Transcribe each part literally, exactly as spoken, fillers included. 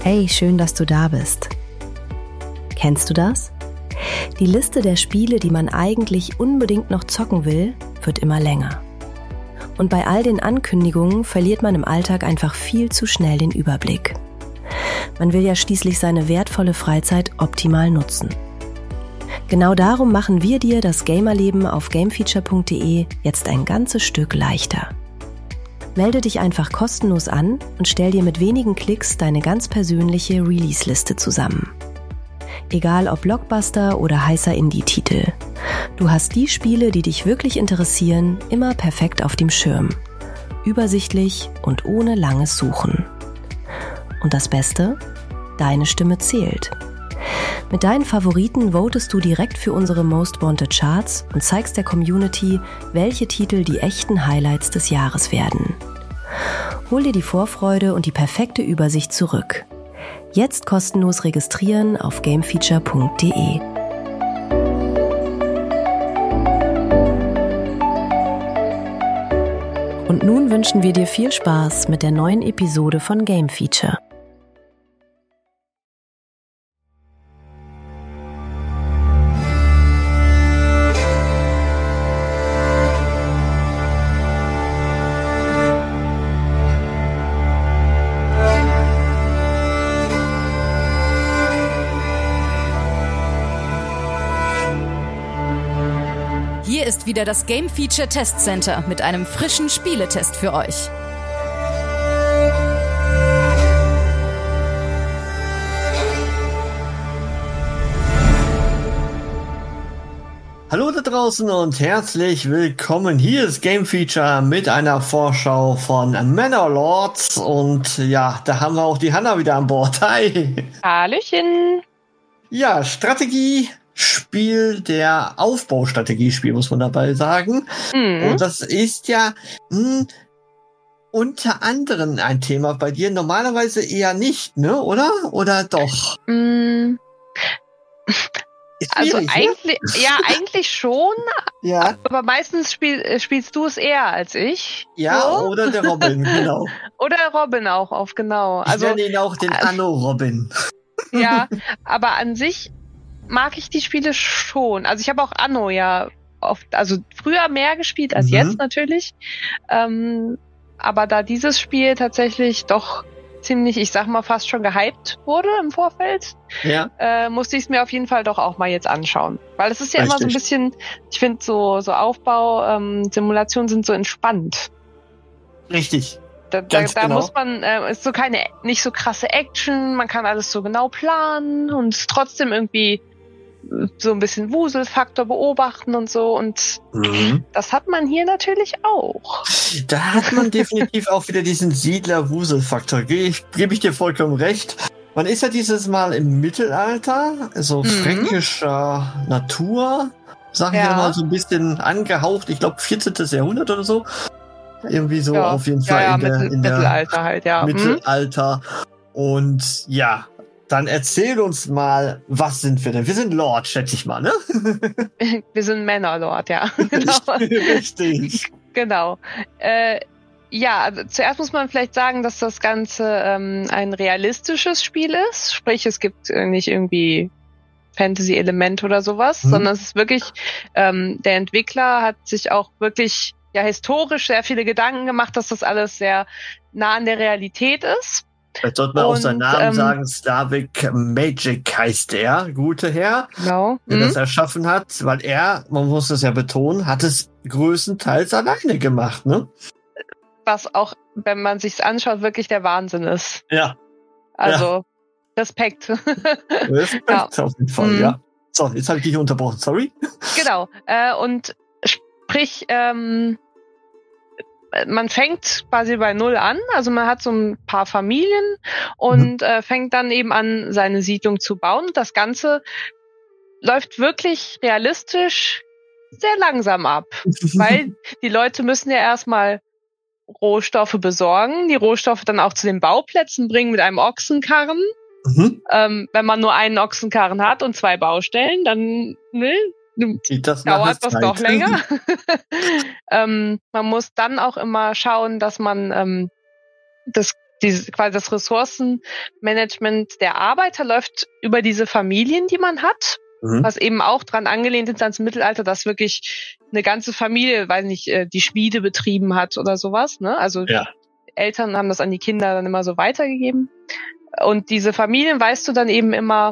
Hey, schön, dass du da bist. Kennst du das? Die Liste der Spiele, die man eigentlich unbedingt noch zocken will, wird immer länger. Und bei all den Ankündigungen verliert man im Alltag einfach viel zu schnell den Überblick. Man will ja schließlich seine wertvolle Freizeit optimal nutzen. Genau darum machen wir dir das Gamerleben auf gamefeature punkt de jetzt ein ganzes Stück leichter. Melde dich einfach kostenlos an und stell dir mit wenigen Klicks deine ganz persönliche Release-Liste zusammen. Egal ob Blockbuster oder heißer Indie-Titel. Du hast die Spiele, die dich wirklich interessieren, immer perfekt auf dem Schirm. Übersichtlich und ohne langes Suchen. Und das Beste? Deine Stimme zählt. Mit deinen Favoriten votest du direkt für unsere Most Wanted Charts und zeigst der Community, welche Titel die echten Highlights des Jahres werden. Hol dir die Vorfreude und die perfekte Übersicht zurück. Jetzt kostenlos registrieren auf gamefeature punkt de. Und nun wünschen wir dir viel Spaß mit der neuen Episode von Game Feature. Hier ist wieder das Game Feature Test Center mit einem frischen Spieletest für euch. Hallo da draußen und herzlich willkommen. Hier ist Game Feature mit einer Vorschau von Manor Lords und ja, da haben wir auch die Hanna wieder an Bord. Hi! Hallöchen! Ja, Strategie. Spiel der Aufbaustrategiespiel, muss man dabei sagen. Mhm. Und das ist ja mh, unter anderem ein Thema bei dir. Normalerweise eher nicht, ne? Oder? Oder doch? Mhm. Also eigentlich, ne? Ja, eigentlich schon. Ja. Aber meistens spiel, spielst du es eher als ich. Ja, so. Oder der Robin, genau. Oder Robin auch, auf genau. Ich also, nenne ihn auch den Anno-Robin. Ja, aber an sich mag ich die Spiele schon. Also ich habe auch Anno ja oft, also früher mehr gespielt als mhm. jetzt natürlich. Ähm, aber da dieses Spiel tatsächlich doch ziemlich, ich sag mal, fast schon gehypt wurde im Vorfeld, ja. äh, musste ich es mir auf jeden Fall doch auch mal jetzt anschauen. Weil es ist ja Richtig. Immer so ein bisschen, ich finde so, so Aufbau, ähm, Simulationen sind so entspannt. Richtig. Da, da, da genau. muss man, äh, ist so keine, nicht so krasse Action, man kann alles so genau planen und ist trotzdem irgendwie so ein bisschen Wuselfaktor beobachten und so und mhm. das hat man hier natürlich auch. Da hat man definitiv auch wieder diesen Siedler-Wuselfaktor, gebe ich, geb ich dir vollkommen recht. Man ist ja dieses Mal im Mittelalter, so mhm. fränkischer Natur, sag ich ja mal, so ein bisschen angehaucht, ich glaube vierzehnten. Jahrhundert oder so. Irgendwie so ja. auf jeden Fall ja, ja, in, der, Mittel, in der Mittelalter halt, ja. Mittelalter. Und ja, dann erzähl uns mal, was sind wir denn? Wir sind Lord, schätze ich mal, ne? Wir sind Männerlord, ja. Genau. Richtig. Genau. Äh, ja, also zuerst muss man vielleicht sagen, dass das Ganze ähm, ein realistisches Spiel ist. Sprich, es gibt nicht irgendwie Fantasy-Element oder sowas, hm. sondern es ist wirklich, ähm, der Entwickler hat sich auch wirklich ja historisch sehr viele Gedanken gemacht, dass das alles sehr nah an der Realität ist. Vielleicht sollte man und, auch seinen Namen ähm, sagen, Slavic Magic heißt er, gute Herr, genau. der mhm. das erschaffen hat, weil er, man muss das ja betonen, hat es größtenteils alleine gemacht, ne? Was auch, wenn man sich's anschaut, wirklich der Wahnsinn ist. Ja. Also, ja. Respekt. Respekt ja. auf jeden Fall, mhm. ja. So, jetzt habe ich dich unterbrochen, sorry. Genau, äh, und sprich, ähm, man fängt quasi bei Null an, also man hat so ein paar Familien und mhm. äh, fängt dann eben an, seine Siedlung zu bauen. Das Ganze läuft wirklich realistisch sehr langsam ab, weil die Leute müssen ja erstmal Rohstoffe besorgen, die Rohstoffe dann auch zu den Bauplätzen bringen mit einem Ochsenkarren. Mhm. Ähm, wenn man nur einen Ochsenkarren hat und zwei Baustellen, dann ne, das dauert das doch länger. ähm, man muss dann auch immer schauen, dass man ähm, das Diese, quasi das Ressourcenmanagement der Arbeiter läuft über diese Familien, die man hat, mhm. was eben auch dran angelehnt ist ans Mittelalter, dass wirklich eine ganze Familie, weiß nicht, die Schmiede betrieben hat oder sowas, ne? Also ja. Eltern haben das an die Kinder dann immer so weitergegeben. Und diese Familien weist du dann eben immer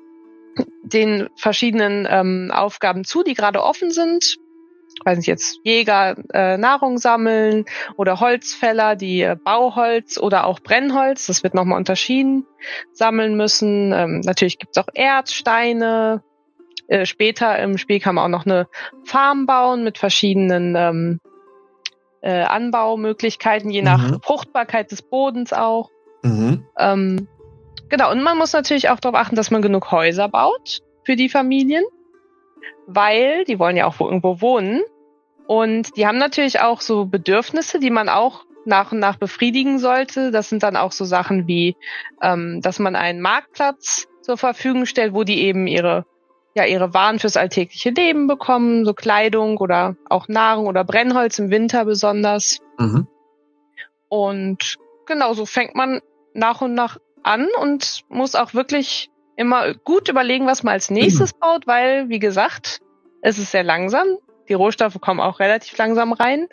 den verschiedenen ähm, Aufgaben zu, die gerade offen sind. Weiß nicht, jetzt Jäger äh, Nahrung sammeln oder Holzfäller, die äh, Bauholz oder auch Brennholz, das wird nochmal unterschieden, sammeln müssen. Ähm, natürlich gibt's auch Erzsteine. Äh, später im Spiel kann man auch noch eine Farm bauen mit verschiedenen ähm, äh, Anbaumöglichkeiten, je nach mhm. Fruchtbarkeit des Bodens auch. Mhm. Ähm, genau, und man muss natürlich auch darauf achten, dass man genug Häuser baut für die Familien. Weil die wollen ja auch irgendwo wohnen und die haben natürlich auch so Bedürfnisse, die man auch nach und nach befriedigen sollte. Das sind dann auch so Sachen wie, ähm, dass man einen Marktplatz zur Verfügung stellt, wo die eben ihre ja ihre Waren fürs alltägliche Leben bekommen, so Kleidung oder auch Nahrung oder Brennholz im Winter besonders. Mhm. Und genau so fängt man nach und nach an und muss auch wirklich immer gut überlegen, was man als nächstes mhm. baut, weil, wie gesagt, es ist sehr langsam. Die Rohstoffe kommen auch relativ langsam rein,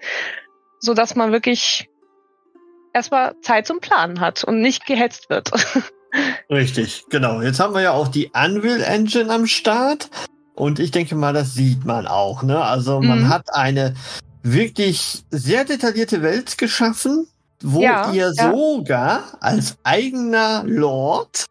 so dass man wirklich erstmal Zeit zum Planen hat und nicht gehetzt wird. Richtig, genau. Jetzt haben wir ja auch die Unreal Engine am Start und ich denke mal, das sieht man auch, ne? Also man mhm. hat eine wirklich sehr detaillierte Welt geschaffen, wo ja, ihr ja. sogar als eigener Lord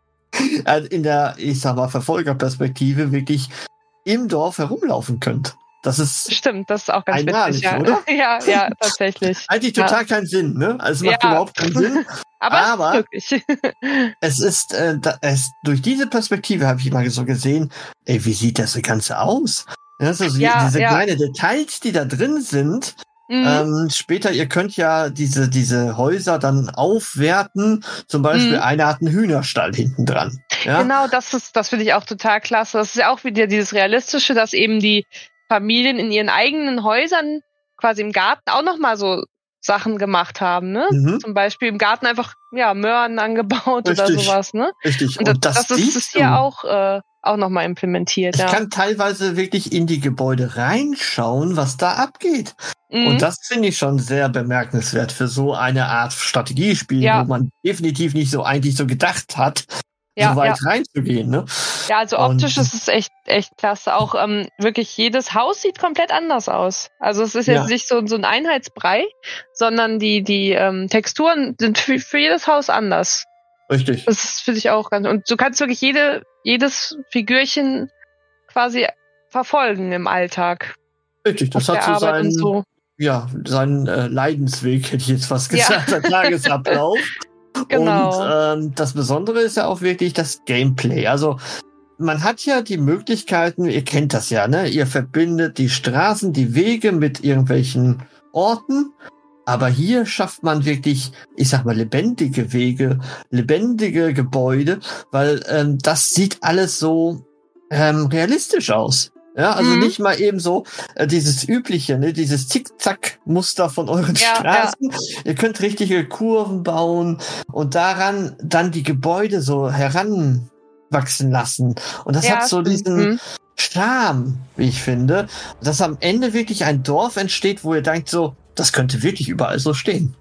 in der, ich sag mal, Verfolgerperspektive wirklich im Dorf herumlaufen könnt. Das ist stimmt, das ist auch ganz einmalig, witzig, ja. oder? ja, ja, tatsächlich. Eigentlich total ja. keinen Sinn, ne? Also es macht ja. überhaupt keinen Sinn. Aber, aber wirklich. es ist, äh, da, es, durch diese Perspektive habe ich mal so gesehen, ey, wie sieht das Ganze aus? Also ja, diese ja. kleinen Details, die da drin sind. Mhm. Ähm, später, ihr könnt ja diese diese Häuser dann aufwerten. Zum Beispiel, mhm. einer hat einen Hühnerstall hinten dran. Ja? Genau, das ist, das finde ich auch total klasse. Das ist ja auch wieder dieses Realistische, dass eben die Familien in ihren eigenen Häusern quasi im Garten auch nochmal so Sachen gemacht haben, ne? Mhm. Zum Beispiel im Garten einfach, ja, Möhren angebaut Richtig. oder sowas, ne? Richtig. Und, Und das, das ist, ist hier auch, äh, auch nochmal implementiert, ich ja. Ich kann teilweise wirklich in die Gebäude reinschauen, was da abgeht. Mhm. Und das finde ich schon sehr bemerkenswert für so eine Art Strategiespiel, ja. wo man definitiv nicht so eigentlich so gedacht hat, ja, so weit ja. reinzugehen, ne? Ja, also optisch und, ist es echt, echt klasse. Auch ähm, wirklich jedes Haus sieht komplett anders aus. Also es ist jetzt ja. nicht so, so ein Einheitsbrei, sondern die, die ähm, Texturen sind für, für jedes Haus anders. Richtig. Das ist für dich auch ganz, und du kannst wirklich jede, jedes Figürchen quasi verfolgen im Alltag. Richtig, das hat so seinen, so. ja, seinen äh, Leidensweg, hätte ich jetzt fast gesagt, ja. der Tagesablauf. Genau. Und ähm, das Besondere ist ja auch wirklich das Gameplay. Also man hat ja die Möglichkeiten, ihr kennt das ja, ne? Ihr verbindet die Straßen, die Wege mit irgendwelchen Orten. Aber hier schafft man wirklich, ich sag mal, lebendige Wege, lebendige Gebäude, weil ähm, das sieht alles so ähm, realistisch aus. Ja, also mhm. nicht mal eben so äh, dieses übliche, ne, dieses Zickzack-Muster von euren ja, Straßen. Ja. Ihr könnt richtige Kurven bauen und daran dann die Gebäude so heranwachsen lassen. Und das ja, hat so diesen mhm. Charme, wie ich finde, dass am Ende wirklich ein Dorf entsteht, wo ihr denkt so, das könnte wirklich überall so stehen.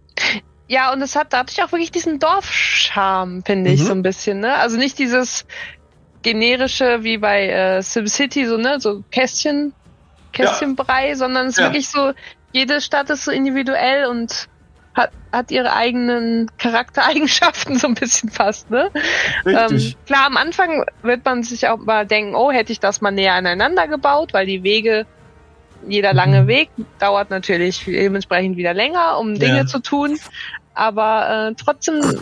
Ja, und es hat dadurch auch wirklich diesen Dorfcharme, finde ich, mhm. so ein bisschen, ne? Also nicht dieses generische wie bei äh, SimCity, so, ne, so Kästchen, Kästchenbrei, ja. sondern es ist ja. wirklich so, jede Stadt ist so individuell und hat, hat ihre eigenen Charaktereigenschaften so ein bisschen fast, ne? Ähm, klar, am Anfang wird man sich auch mal denken, oh, hätte ich das mal näher aneinander gebaut, weil die Wege, jeder lange mhm. Weg dauert natürlich dementsprechend wieder länger, um Dinge ja. zu tun, aber äh, trotzdem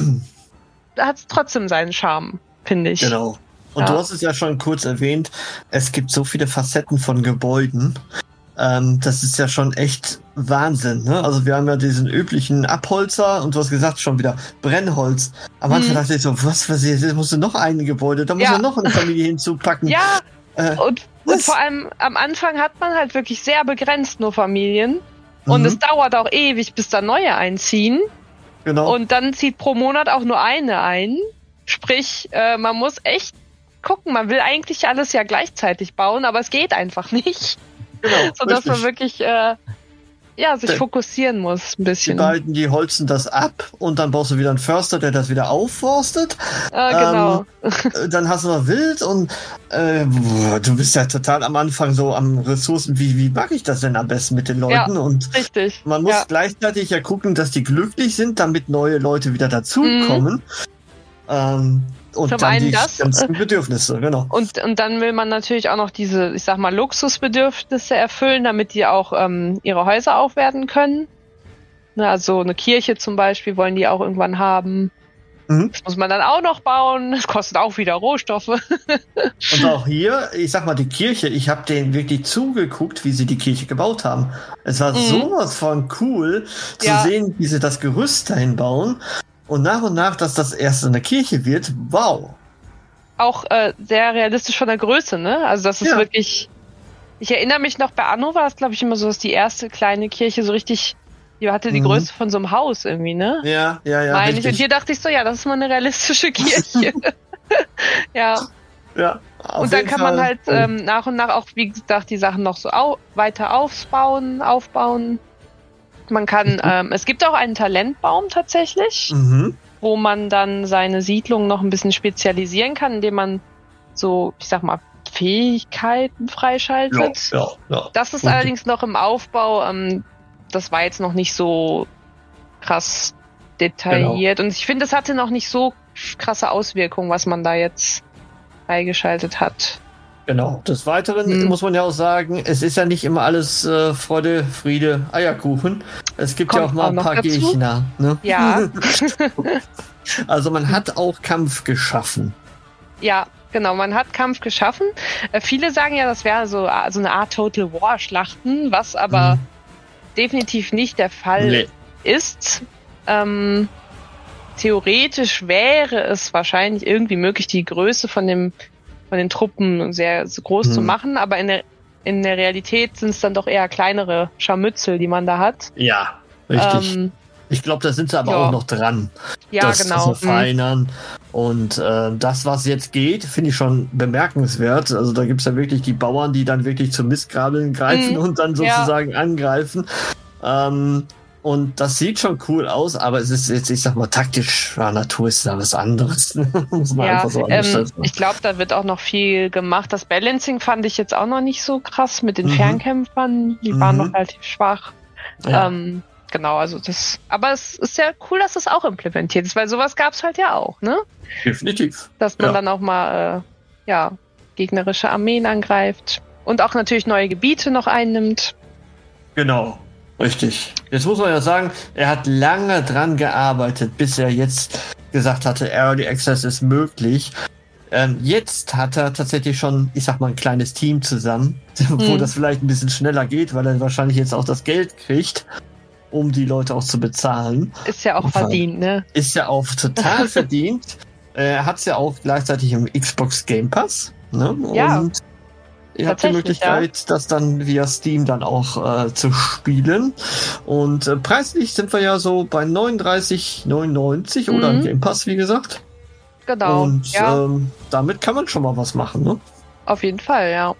hat es trotzdem seinen Charme, finde ich. Genau. Und ja. du hast es ja schon kurz erwähnt, es gibt so viele Facetten von Gebäuden. Ähm, das ist ja schon echt Wahnsinn, ne? Also wir haben ja diesen üblichen Abholzer und du hast gesagt, schon wieder Brennholz. Am Anfang mhm. dachte ich so, was, was, jetzt musst du noch ein Gebäude, da muss ja. noch eine Familie hinzupacken. Ja, äh, und, und vor allem am Anfang hat man halt wirklich sehr begrenzt nur Familien. Und mhm. es dauert auch ewig, bis da neue einziehen. genau. Und dann zieht pro Monat auch nur eine ein. Sprich, äh, man muss echt gucken, man will eigentlich alles ja gleichzeitig bauen, aber es geht einfach nicht. Genau, sodass richtig. man wirklich äh, ja, sich Der- fokussieren muss ein Die bisschen. beiden, die holzen das ab und dann baust du wieder einen Förster, der das wieder aufforstet. Äh, genau. Äh, Dann hast du noch Wild und äh, boah, du bist ja total am Anfang so am Ressourcen. Wie, wie mache ich das denn am besten mit den Leuten? Und Richtig. man muss Ja. gleichzeitig ja gucken, dass die glücklich sind, damit neue Leute wieder dazukommen. Ähm, und Zum dann einen die das, ganzen Bedürfnisse, genau. Und, und dann will man natürlich auch noch diese, ich sag mal, Luxusbedürfnisse erfüllen, damit die auch ähm, ihre Häuser aufwerten können. Ne, also eine Kirche zum Beispiel wollen die auch irgendwann haben. Mhm. Das muss man dann auch noch bauen. Das kostet auch wieder Rohstoffe. Und auch hier, ich sag mal, die Kirche, ich habe denen wirklich zugeguckt, wie sie die Kirche gebaut haben. Es war Mhm. sowas von cool zu Ja. sehen, wie sie das Gerüst dahin bauen. Und nach und nach, dass das erst eine Kirche wird, wow. Auch äh, sehr realistisch von der Größe, ne? Also das ist Ja. wirklich. Ich erinnere mich noch, bei Anno war es, glaube ich, immer so, dass die erste kleine Kirche so richtig, die hatte die Mhm. Größe von so einem Haus irgendwie, ne? Ja, ja, ja. Meine ich. Und richtig. hier dachte ich so, ja, das ist mal eine realistische Kirche. ja. Ja, auf Und dann jeden kann Fall man halt cool. ähm, nach und nach auch, wie gesagt, die Sachen noch so au weiter aufbauen, aufbauen. Man kann, Mhm. ähm, es gibt auch einen Talentbaum tatsächlich, Mhm. wo man dann seine Siedlung noch ein bisschen spezialisieren kann, indem man so, ich sag mal, Fähigkeiten Ja, freischaltet. ja, ja. Das ist Und- allerdings noch im Aufbau. Ähm, das war jetzt noch nicht so krass detailliert. Genau. Und ich finde, es hatte noch nicht so krasse Auswirkungen, was man da jetzt freigeschaltet hat. Genau. Des Weiteren Hm. muss man ja auch sagen, es ist ja nicht immer alles äh, Freude, Friede, Eierkuchen. Es gibt ja Kommt auch mal auch ein noch paar dazu. Gegner. Ne? Ja. Also man hat auch Kampf geschaffen. Ja, genau, man hat Kampf geschaffen. Äh, viele sagen ja, das wäre so, äh, so eine Art Total War Schlachten, was aber Mhm. definitiv nicht der Fall Nee. ist. Ähm, theoretisch wäre es wahrscheinlich irgendwie möglich, die Größe von dem von den Truppen sehr so groß Mhm. zu machen, aber in der in der Realität sind es dann doch eher kleinere Scharmützel, die man da hat. Ja, richtig. Ähm, Ich glaube, da sind sie aber ja. auch noch dran, ja, das genau. zu verfeinern. Und äh, das, was jetzt geht, finde ich schon bemerkenswert. Also da gibt's ja wirklich die Bauern, die dann wirklich zum Mistgabeln greifen Mhm. und dann Ja. sozusagen angreifen. Ähm, und das sieht schon cool aus, aber es ist jetzt, ich sag mal, taktischer Natur ist da was anderes. Muss man Ja, einfach so ähm, angestellt ich glaube, da wird auch noch viel gemacht. Das Balancing fand ich jetzt auch noch nicht so krass mit den Mhm. Fernkämpfern. Die waren Mhm. noch relativ schwach. Ja. Ähm, genau, also das. Aber es ist ja cool, dass das auch implementiert ist, weil sowas gab es halt ja auch, ne? Definitiv. Dass man Ja. dann auch mal äh, ja gegnerische Armeen angreift und auch natürlich neue Gebiete noch einnimmt. Genau, richtig. Jetzt muss man ja sagen, er hat lange dran gearbeitet, bis er jetzt gesagt hatte, Early Access ist möglich. Ähm, jetzt hat er tatsächlich schon, ich sag mal, ein kleines Team zusammen, wo Hm. das vielleicht ein bisschen schneller geht, weil er wahrscheinlich jetzt auch das Geld kriegt, um die Leute auch zu bezahlen. Ist ja auch Fall. verdient, ne? Ist ja auch total verdient. Er hat es ja auch gleichzeitig im Xbox Game Pass. Ne? Ja, Und ihr habt die tatsächlich, Möglichkeit, das dann via Steam dann auch äh, zu spielen. Und äh, preislich sind wir ja so bei neununddreißig neunundneunzig oder im Mhm. Game Pass, wie gesagt. Genau. Und ja, ähm, damit kann man schon mal was machen. Ne? auf jeden Fall, ja.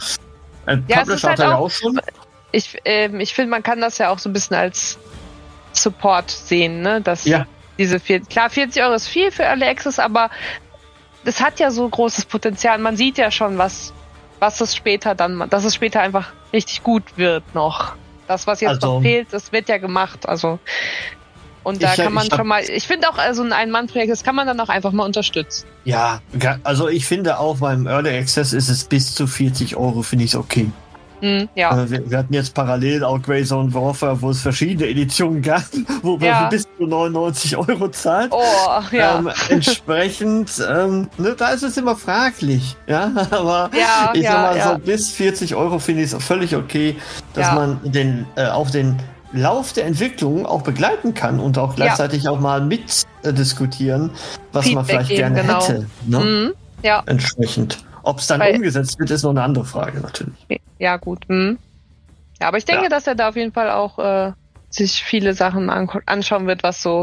Ein Ja, es Publisher ist halt hat er ja auch- auch schon. Ich, ähm, ich finde, man kann das ja auch so ein bisschen als Support sehen, ne? Dass Ja. diese vier, klar, vierzig Euro ist viel für Early Access, aber das hat ja so großes Potenzial. Man sieht ja schon, was, was es später dann, dass es später einfach richtig gut wird noch. Das, was jetzt Also- noch fehlt, das wird ja gemacht, also. Und da Ich- kann man ich hab- schon mal, ich finde auch, also ein Ein-Mann-Projekt, das kann man dann auch einfach mal unterstützen. Ja, ga- also ich finde auch beim Early Access ist es bis zu vierzig Euro, finde ich es okay. Hm, ja. Äh, Wir, wir hatten jetzt parallel auch Greyzone Warfare, wo es verschiedene Editionen gab, wo man Ja. bis zu neunundneunzig Euro zahlt. Oh, ja. Ähm, entsprechend, ähm, ne, da ist es immer fraglich, ja, aber Ja, ich ja, sag mal, ja. so bis vierzig Euro finde ich es völlig okay, dass Ja. man den, äh, auf den Lauf der Entwicklung auch begleiten kann und auch gleichzeitig auch mal mit äh, diskutieren, was man Feedback vielleicht geben, gerne genau. hätte, ne? Mhm, ja. Entsprechend. Ob es dann Weil- umgesetzt wird, ist noch eine andere Frage natürlich. Ja, gut. Hm. Ja, aber ich denke, Ja. dass er da auf jeden Fall auch äh, sich viele Sachen an anschauen wird, was so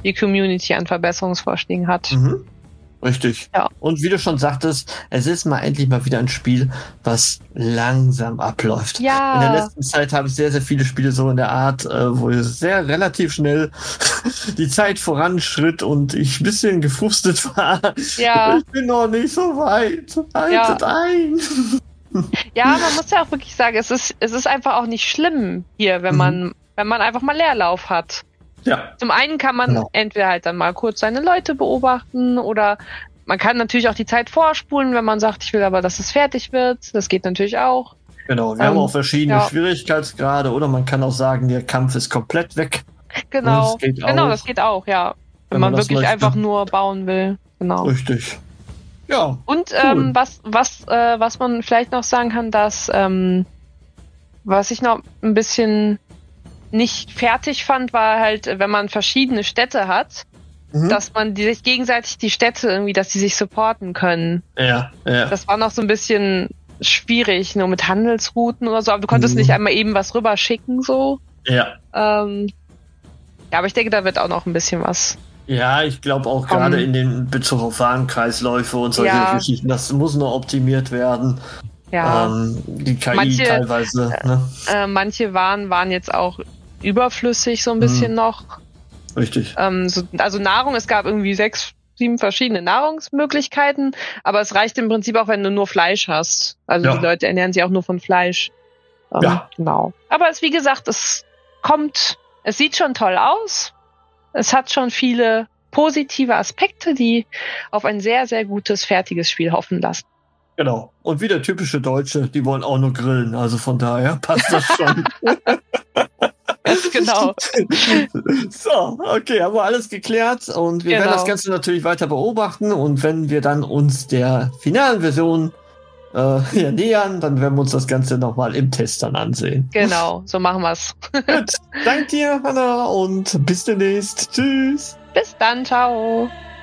die Community an Verbesserungsvorschlägen hat. Mhm. Richtig. Ja. Und wie du schon sagtest, es ist mal endlich mal wieder ein Spiel, was langsam abläuft. Ja. In der letzten Zeit habe ich sehr, sehr viele Spiele so in der Art, äh, wo sehr relativ schnell die Zeit voranschritt und ich ein bisschen gefrustet war. Ja. Ich bin noch nicht so weit. Haltet Ja. ein. Ja, man muss ja auch wirklich sagen, es ist, es ist einfach auch nicht schlimm hier, wenn Mhm. man, wenn man einfach mal Leerlauf hat. Ja. Zum einen kann man Genau. entweder halt dann mal kurz seine Leute beobachten oder man kann natürlich auch die Zeit vorspulen, wenn man sagt, ich will aber, dass es fertig wird. Das geht natürlich auch. Genau, wir Ähm, haben auch verschiedene ja. Schwierigkeitsgrade oder man kann auch sagen, der Kampf ist komplett weg. Genau. Das geht Genau, auch. das geht auch, ja. Wenn, Wenn man, man das wirklich möchte. einfach nur bauen will. Genau. Richtig. Ja. Und Cool. ähm, was, was, äh, was man vielleicht noch sagen kann, dass ähm, was ich noch ein bisschen nicht fertig fand, war halt, wenn man verschiedene Städte hat, Mhm. dass man die sich gegenseitig die Städte irgendwie, dass die sich supporten können. Ja, ja. Das war noch so ein bisschen schwierig, nur mit Handelsrouten oder so, aber du konntest Mhm. nicht einmal eben was rüberschicken, so. ja. Ähm, ja, aber ich denke, da wird auch noch ein bisschen was. Ja, ich glaube auch Komm. gerade in den Bezug auf Warenkreisläufe und solche Ja. Geschichten, das muss noch optimiert werden. Ja, Ähm, die K I Manche- teilweise. Ne? äh, manche Waren waren jetzt auch überflüssig so ein bisschen Mhm. noch. Richtig. Ähm, so, also Nahrung, es gab irgendwie sechs, sieben verschiedene Nahrungsmöglichkeiten, aber es reicht im Prinzip auch, wenn du nur Fleisch hast. Also Ja. die Leute ernähren sich auch nur von Fleisch. Ähm, Ja. Genau. Aber es, wie gesagt, es kommt, es sieht schon toll aus. Es hat schon viele positive Aspekte, die auf ein sehr, sehr gutes, fertiges Spiel hoffen lassen. Genau. Und wieder typische Deutsche, die wollen auch nur grillen. Also von daher passt das schon. Ganz genau. So, okay, haben wir alles geklärt und wir werden Genau. das Ganze natürlich weiter beobachten und wenn wir dann uns der finalen Version äh, ja, nähern, dann werden wir uns das Ganze nochmal im Test dann ansehen. Genau, so machen wir's. Gut, danke dir, Hanna, und bis demnächst. Tschüss. Bis dann, ciao.